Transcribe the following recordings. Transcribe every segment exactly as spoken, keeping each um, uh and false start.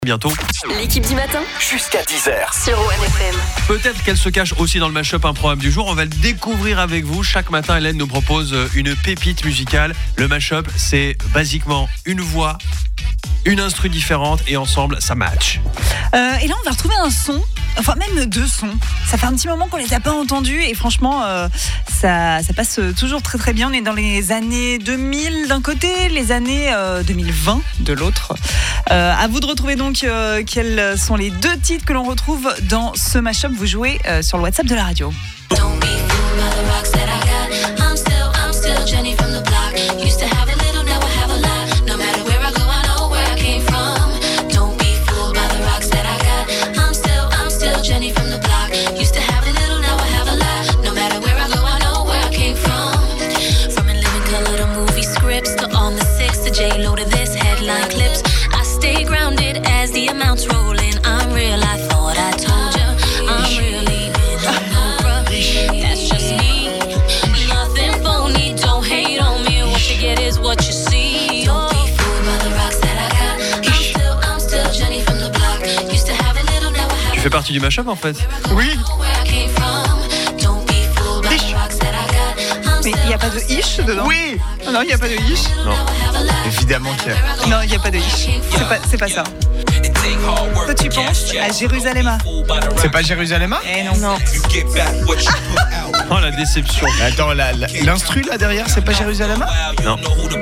Bientôt. L'équipe du matin Jusqu'à dix heures sur O N F M. Peut-être qu'elle se cache aussi dans le mashup improbable du jour. On va le découvrir avec vous. Chaque matin, Hélène nous propose une pépite musicale. Le mashup, c'est basiquement une voix, une instru différente et ensemble, ça match. Euh, et là, on va retrouver un son, enfin même deux sons. Ça fait un petit moment qu'on les a pas entendus et franchement, euh, ça, ça passe toujours très très bien. On est dans les années deux mille d'un côté, les années euh, deux mille vingt de l'autre. Euh, à vous de retrouver donc euh, quels sont les deux titres que l'on retrouve dans ce mashup. Vous jouez euh, sur le WhatsApp de la radio. Tu fais partie du mashup en fait. Oui. Mais il n'y a pas de ish dedans. Oui. Non, il n'y a pas de ish. Non. Évidemment qu'il y a. Non, il n'y a pas de ish. C'est pas, c'est pas ça. Toi, tu penses à Jérusalem? C'est pas Jérusalem? Eh non. Non. Oh la déception. Attends, la, la, l'instru là derrière, c'est pas Jérusalem? Non.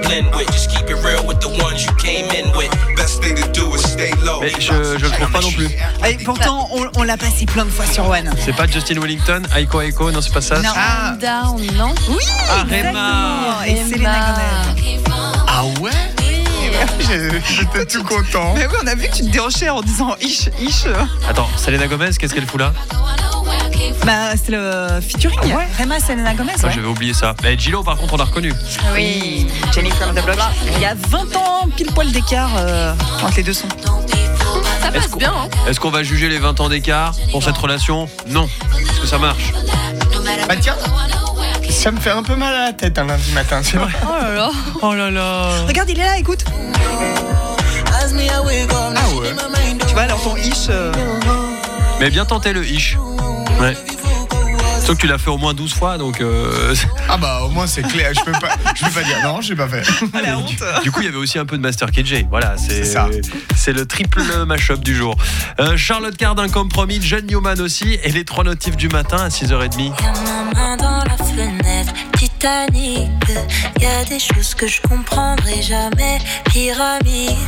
Mais je, je le trouve pas non plus. Et pourtant, on, on l'a passé plein de fois sur One. C'est pas Justin Wellington, Aiko Aiko, non c'est pas ça. Non. Ah, Down, non? Oui, Ah, exactement. Et Rema. Selena Gomez. ah ouais. J'ai- J'étais tout content. Mais oui, on a vu que tu te dérochais en disant ish, ish. Attends, Selena Gomez, qu'est-ce qu'elle fout là? Bah, c'est le featuring. Ouais. Rema, Selena Gomez. Ah, Ouais. j'avais oublié ça. Mais Gillo par contre on l'a reconnu. Oui, Jenny from the Block. Il y a vingt ans, pile poil d'écart euh, entre les deux sons. Ça Est-ce passe qu'on- bien, hein? Est-ce qu'on va juger les vingt ans d'écart pour cette relation? Non. Est-ce que ça marche? Bah tiens, ça me fait un peu mal à la tête un lundi matin, c'est vrai. Oh là là. Oh là là. Regarde, il est là, écoute. Ah ouais. Tu vois, alors ton ish. euh, Mais bien tenté le ish. Ouais. Sauf que tu l'as fait au moins douze fois donc euh... Ah bah au moins c'est clair, je peux pas, je peux pas dire non, j'ai pas fait. Ah, la honte. Du coup, il y avait aussi un peu de Master K J. Voilà, c'est, C'est ça. c'est le triple mashup du jour. Euh, Charlotte Cardin, comme promis, John Newman aussi, et les trois notifs du matin à six heures trente. Y'a ma main dans la fenêtre, Titanic. Y'a des choses que je comprendrai jamais, pyramide.